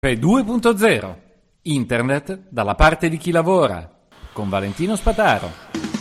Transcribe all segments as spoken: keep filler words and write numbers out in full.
Caffè due punto zero. Internet dalla parte di chi lavora. Con Valentino Spataro.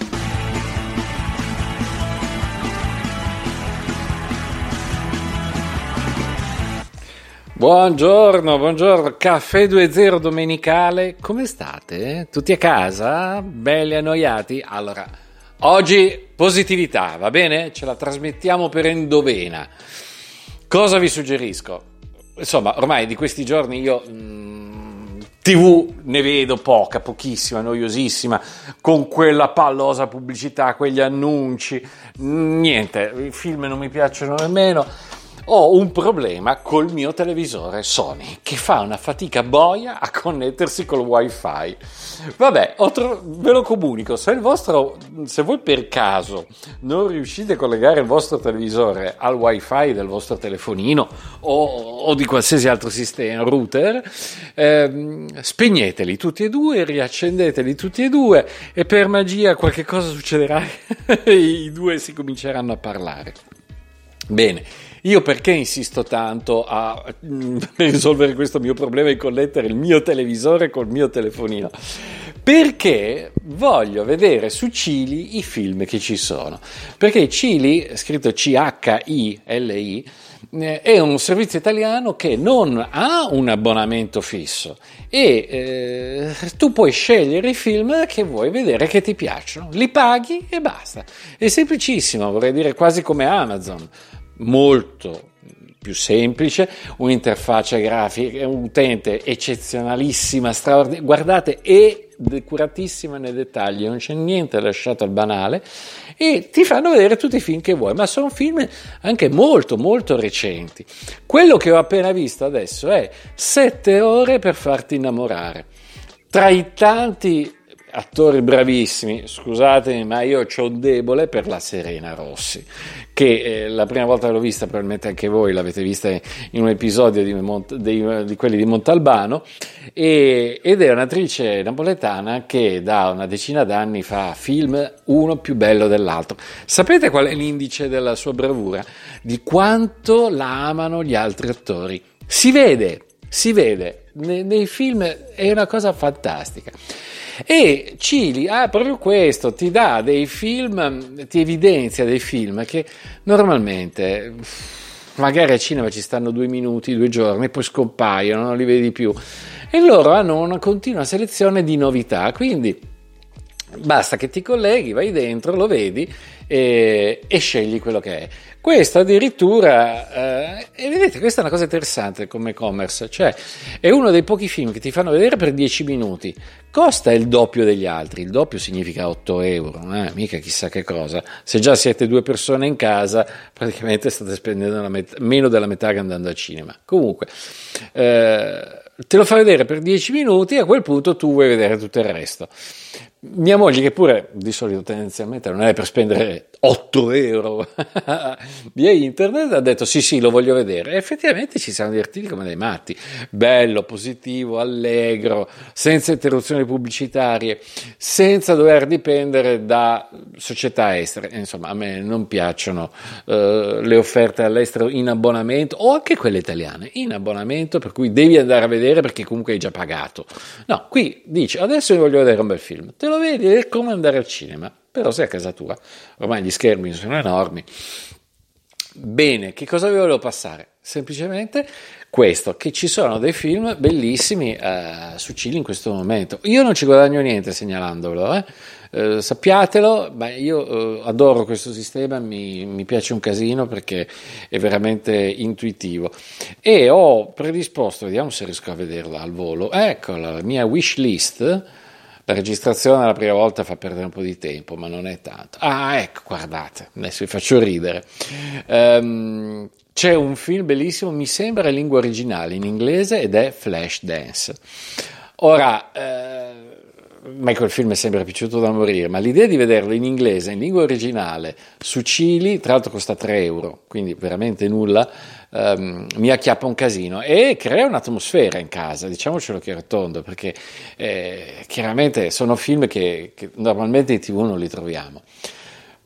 Buongiorno, buongiorno, Caffè due punto zero domenicale, come state? Tutti a casa? Belli annoiati? Allora, oggi positività, va bene? Ce la trasmettiamo per endovena. Cosa vi suggerisco? Insomma, ormai di questi giorni io mh, tivù ne vedo poca, pochissima, noiosissima, con quella pallosa pubblicità, quegli annunci, niente, i film non mi piacciono nemmeno. Ho un problema col mio televisore Sony che fa una fatica boia a connettersi col wifi. Vabbè, tro- ve lo comunico, se il vostro, se voi per caso non riuscite a collegare il vostro televisore al wifi del vostro telefonino o, o di qualsiasi altro sistema, router, ehm, spegneteli tutti e due, riaccendeteli tutti e due e per magia qualche cosa succederà e i due si cominceranno a parlare. Bene, io perché insisto tanto a risolvere questo mio problema e connettere il mio televisore col mio telefonino? Perché voglio vedere su Cili i film che ci sono. Perché Cili, scritto C H I L I, è un servizio italiano che non ha un abbonamento fisso e eh, tu puoi scegliere i film che vuoi vedere che ti piacciono, li paghi e basta. È semplicissimo, vorrei dire quasi come Amazon. Molto più semplice, un'interfaccia grafica, un utente eccezionalissima, straordinaria, guardate, è decoratissima nei dettagli, non c'è niente lasciato al banale e ti fanno vedere tutti i film che vuoi, ma sono film anche molto molto recenti. Quello che ho appena visto adesso è Sette ore per farti innamorare. Tra i tanti attori bravissimi, scusatemi, ma io c'ho un debole per la Serena Rossi, che eh, la prima volta che l'ho vista, probabilmente anche voi l'avete vista in un episodio di, Mont- di, di quelli di Montalbano, e, ed è un'attrice napoletana che da una decina d'anni fa film uno più bello dell'altro. Sapete qual è l'indice della sua bravura? Di quanto la amano gli altri attori. Si vede, si vede, nei, nei film è una cosa fantastica. E Cili ha ah, proprio questo, ti dà dei film, ti evidenzia dei film che normalmente magari al cinema ci stanno due minuti, due giorni, poi scompaiono, non li vedi più, e loro hanno una continua selezione di novità, quindi basta che ti colleghi, vai dentro, lo vedi e, e scegli quello che è. Questo addirittura, eh, e vedete, questa è una cosa interessante come e-commerce, cioè è uno dei pochi film che ti fanno vedere per dieci minuti, costa il doppio degli altri, il doppio significa otto euro, eh? Mica chissà che cosa, se già siete due persone in casa praticamente state spendendo la met- meno della metà che andando al cinema. Comunque, eh, te lo fa vedere per dieci minuti e a quel punto tu vuoi vedere tutto il resto. Mia moglie, che pure di solito tendenzialmente non è per spendere otto euro via internet, ha detto sì sì lo voglio vedere, e effettivamente ci siamo divertiti come dei matti, bello, positivo, allegro, senza interruzioni pubblicitarie, senza dover dipendere da società estere. Insomma, a me non piacciono uh, le offerte all'estero in abbonamento, o anche quelle italiane in abbonamento, per cui devi andare a vedere perché comunque hai già pagato. No, qui dici adesso io voglio vedere un bel film, te lo vedi, è come andare al cinema, però sei a casa tua, ormai gli schermi sono enormi. Bene, che cosa vi volevo passare? Semplicemente questo, che ci sono dei film bellissimi eh, su Cili in questo momento. Io non ci guadagno niente segnalandolo, eh. Eh, sappiatelo, ma io eh, adoro questo sistema, mi, mi piace un casino perché è veramente intuitivo, e ho predisposto, vediamo se riesco a vederla al volo, eccola, la mia wish list. La registrazione la prima volta fa perdere un po' di tempo, ma non è tanto. Ah, ecco, guardate, adesso vi faccio ridere. Um, c'è un film bellissimo, mi sembra in lingua originale, in inglese, ed è Flashdance. Ora, eh, a me quel film è sempre piaciuto da morire, ma l'idea di vederlo in inglese, in lingua originale, su Cili, tra l'altro costa tre euro, quindi veramente nulla, Um, mi acchiappa un casino e crea un'atmosfera in casa, diciamocelo chiaro e tondo, perché eh, chiaramente sono film che, che normalmente in tivù non li troviamo.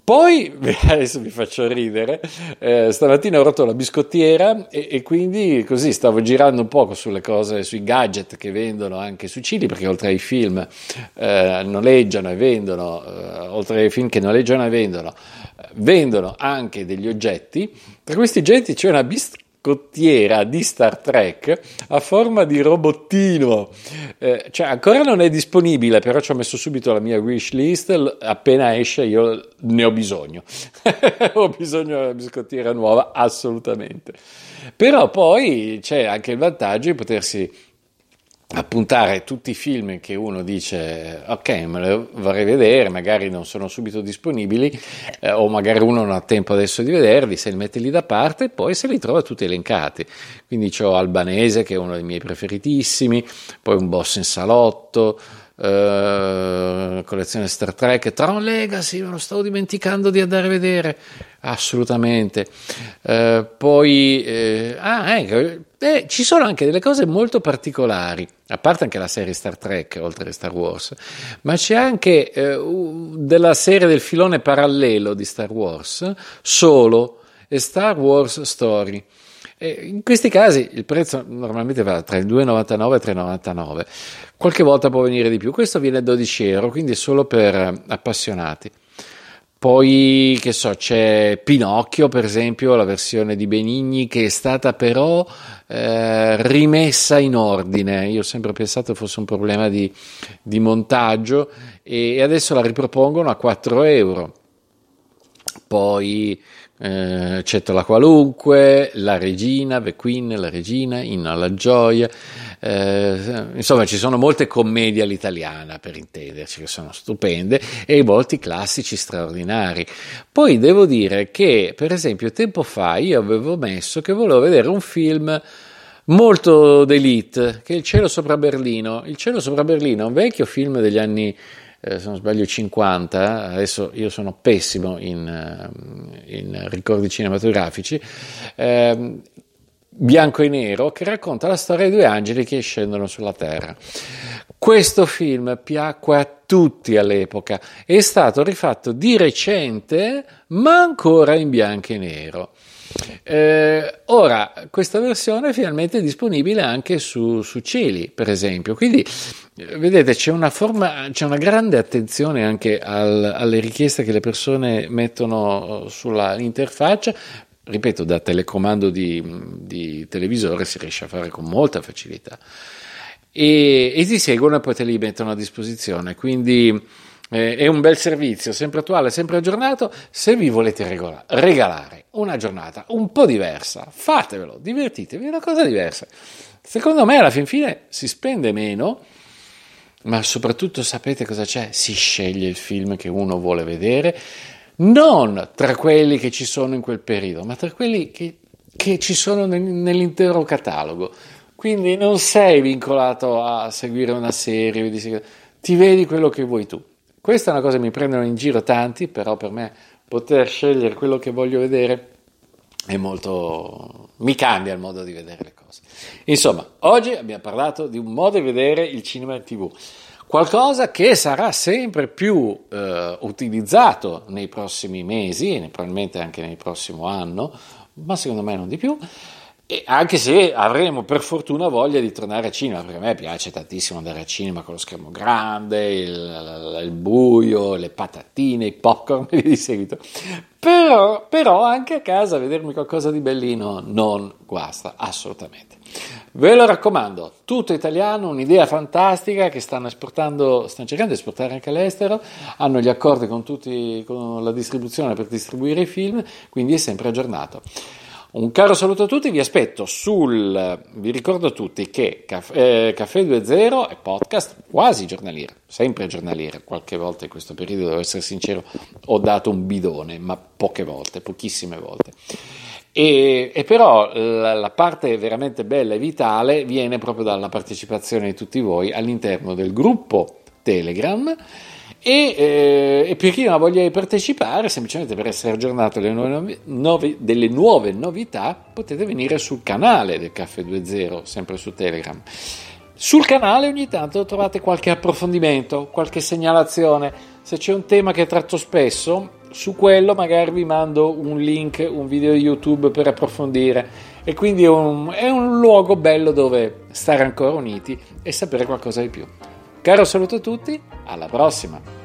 Poi, adesso vi faccio ridere, eh, stamattina ho rotto la biscottiera e, e quindi così stavo girando un poco sulle cose, sui gadget che vendono anche su Cili, perché oltre ai film eh, noleggiano e vendono, eh, oltre ai film che noleggiano e vendono, eh, vendono anche degli oggetti. Tra questi oggetti c'è una biscottiera di Star Trek a forma di robottino, eh, cioè ancora non è disponibile, però ci ho messo subito la mia wish list, appena esce io ne ho bisogno ho bisogno di una biscottiera nuova assolutamente. Però poi c'è anche il vantaggio di potersi appuntare tutti i film che uno dice ok, me li vorrei vedere, magari non sono subito disponibili, eh, o magari uno non ha tempo adesso di vederli, se li mette lì da parte e poi se li trova tutti elencati. Quindi c'ho Albanese, che è uno dei miei preferitissimi, poi Un boss in salotto, Uh, collezione Star Trek, Tron Legacy, me lo stavo dimenticando di andare a vedere assolutamente. Uh, poi eh, ah, ecco, eh, ci sono anche delle cose molto particolari, a parte anche la serie Star Trek oltre a Star Wars, ma c'è anche eh, della serie del filone parallelo di Star Wars, Solo e Star Wars Story. In questi casi il prezzo normalmente va tra il due virgola novantanove e tre virgola novantanove, qualche volta può venire di più, questo viene a dodici euro, quindi è solo per appassionati. Poi, che so, c'è Pinocchio, per esempio, la versione di Benigni, che è stata però eh, rimessa in ordine. Io ho sempre pensato fosse un problema di, di montaggio e adesso la ripropongono a quattro euro. Poi eh, Cettola qualunque, La regina, The Queen, La regina, Inno alla gioia, eh, insomma ci sono molte commedie all'italiana, per intenderci, che sono stupende, e molti classici straordinari. Poi devo dire che, per esempio, tempo fa io avevo messo che volevo vedere un film molto d'élite, che è Il cielo sopra Berlino. Il cielo sopra Berlino è un vecchio film degli anni Eh, se non sbaglio cinquanta, adesso io sono pessimo in, in ricordi cinematografici, eh, bianco e nero, che racconta la storia di due angeli che scendono sulla terra. Questo film piacque a tutti all'epoca, è stato rifatto di recente ma ancora in bianco e nero. Eh, ora questa versione è finalmente disponibile anche su, su Cili, per esempio, quindi vedete c'è una forma, c'è una grande attenzione anche al, alle richieste che le persone mettono sulla interfaccia. Ripeto, da telecomando di, di televisore si riesce a fare con molta facilità e, e ti seguono e poi te li mettono a disposizione, quindi Eh, è un bel servizio, sempre attuale, sempre aggiornato. Se vi volete regola- regalare una giornata un po' diversa, fatevelo, divertitevi, è una cosa diversa. Secondo me alla fin fine si spende meno, ma soprattutto sapete cosa c'è? Si sceglie il film che uno vuole vedere, non tra quelli che ci sono in quel periodo, ma tra quelli che, che ci sono nel, nell'intero catalogo. Quindi non sei vincolato a seguire una serie, ti vedi quello che vuoi tu. Questa è una cosa che mi prendono in giro tanti, però per me poter scegliere quello che voglio vedere è molto... mi cambia il modo di vedere le cose. Insomma, oggi abbiamo parlato di un modo di vedere il cinema in tivù, qualcosa che sarà sempre più eh, utilizzato nei prossimi mesi e probabilmente anche nel prossimo anno, ma secondo me non di più. E anche se avremo per fortuna voglia di tornare a cinema, perché a me piace tantissimo andare a cinema con lo schermo grande, il, il buio, le patatine, i popcorn e di seguito. Però, però anche a casa vedermi qualcosa di bellino non guasta assolutamente. Ve lo raccomando, tutto italiano, un'idea fantastica che stanno esportando, stanno cercando di esportare anche all'estero, hanno gli accordi con tutti, con la distribuzione per distribuire i film, quindi è sempre aggiornato. Un caro saluto a tutti, vi aspetto sul, vi ricordo a tutti che Caffè, eh, Caffè due zero è podcast quasi giornaliero, sempre giornaliero, qualche volta in questo periodo, devo essere sincero, ho dato un bidone, ma poche volte, pochissime volte. E, e però la, la parte veramente bella e vitale viene proprio dalla partecipazione di tutti voi all'interno del gruppo Telegram. E, eh, e per chi non ha voglia di partecipare, semplicemente per essere aggiornato delle nuove, nuove, delle nuove novità, potete venire sul canale del Caffè due zero, sempre su Telegram. Sul canale ogni tanto trovate qualche approfondimento, qualche segnalazione. Se c'è un tema che tratto spesso su quello magari vi mando un link, un video YouTube per approfondire, e quindi è un, è un luogo bello dove stare ancora uniti e sapere qualcosa di più. Caro saluto a tutti, alla prossima!